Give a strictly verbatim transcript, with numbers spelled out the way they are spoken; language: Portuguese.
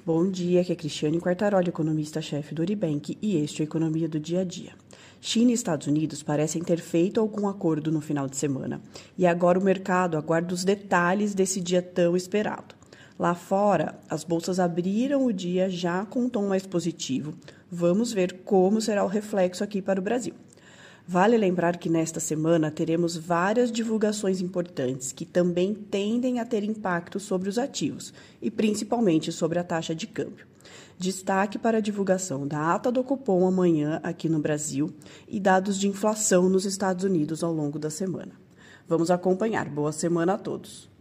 Bom dia, aqui é Cristiane Quartaroli, economista-chefe do Uribank, e este é a Economia do Dia a Dia. China e Estados Unidos parecem ter feito algum acordo no final de semana, e agora o mercado aguarda os detalhes desse dia tão esperado. Lá fora, as bolsas abriram o dia já com um tom mais positivo. Vamos ver como será o reflexo aqui para o Brasil. Vale lembrar que nesta semana teremos várias divulgações importantes que também tendem a ter impacto sobre os ativos e principalmente sobre a taxa de câmbio. Destaque para a divulgação da ata do Copom amanhã aqui no Brasil e dados de inflação nos Estados Unidos ao longo da semana. Vamos acompanhar. Boa semana a todos.